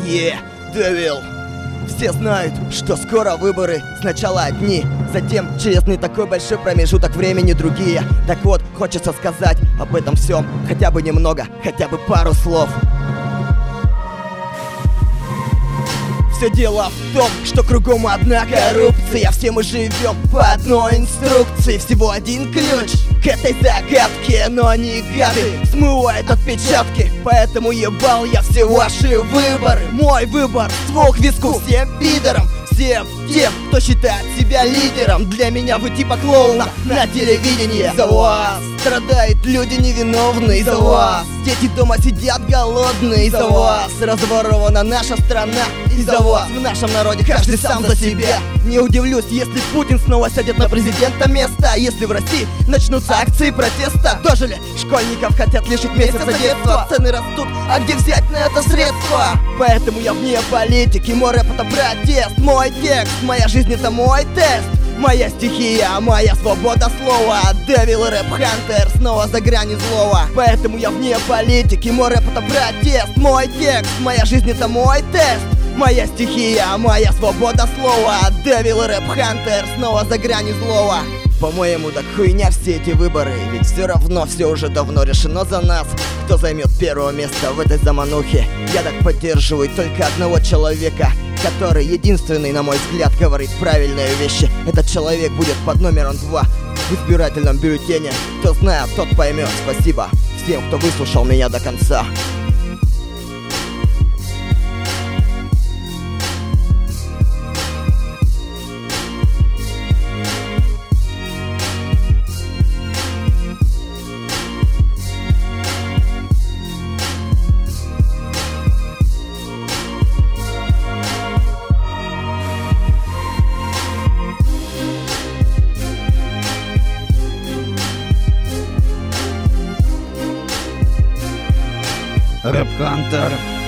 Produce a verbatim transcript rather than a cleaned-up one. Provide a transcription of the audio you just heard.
Yeah, Devil. Все знают, что скоро выборы. Сначала одни, затем через не такой большой промежуток времени другие. Так вот, хочется сказать об этом всем хотя бы немного, хотя бы пару слов. Все дело в том, что кругом одна коррупция. Все мы живем по одной инструкции. Всего один ключ к этой загадке, но они гады смывают отпечатки. Поэтому ебал я все ваши выборы. Мой выбор — ствол к виску всем пидорам, всем тем, кто считает себя лидером. Для меня вы типа клоуна на телевидении. За вас страдают люди невиновные. За вас дети дома сидят голодные. Из-за вас разворована наша страна. Из-за вас в нашем народе каждый сам за себя. Не удивлюсь, если Путин снова сядет на президента места. Если в России начнутся акции протеста. Дожили, школьников хотят лишить месяца детства. Цены растут, а где взять на это средства? Поэтому я вне политики. Мой рэп — это протест, мой текст. Моя жизнь — это мой тест. Моя стихия, моя свобода слова. Devil и Рэп Хантер снова за гранью злого. Поэтому я вне политики. Мой рэп — это протест, мой текст. Моя жизнь — это мой тест. Моя стихия, моя свобода слова. Devil и Рэп Хантер снова за гранью злого. По-моему, так хуйня все эти выборы. Ведь все равно все уже давно решено за нас. Кто займет первое место в этой заманухе? Я так поддерживаю только одного человека, который единственный, на мой взгляд, говорит правильные вещи. Этот человек будет под номером два в избирательном бюллетене. Кто знает, тот поймет. Спасибо всем, кто выслушал меня до конца. Рэп Хантер.